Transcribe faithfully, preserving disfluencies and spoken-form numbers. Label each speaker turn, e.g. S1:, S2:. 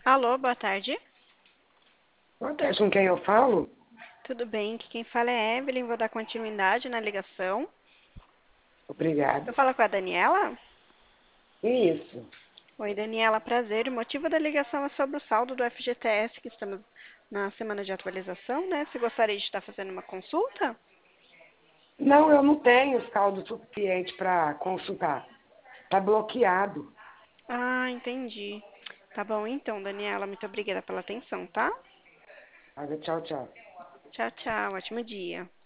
S1: Alô, boa tarde.
S2: Boa tarde, com quem eu falo?
S1: Tudo bem? Aqui quem fala é Evelyn. Vou dar continuidade na ligação. Eu
S2: Obrigado.
S1: falo com a Daniela?
S2: Isso.
S1: Oi, Daniela, prazer. O motivo da ligação é sobre o saldo do F G T S, que estamos na semana de atualização, né? Você gostaria de estar fazendo uma consulta?
S2: Não, eu não tenho saldo suficiente para consultar. Está bloqueado.
S1: Ah, entendi. Tá bom então, Daniela. Muito obrigada pela atenção, tá?
S2: Olha, tchau, tchau.
S1: Tchau, tchau. Ótimo dia.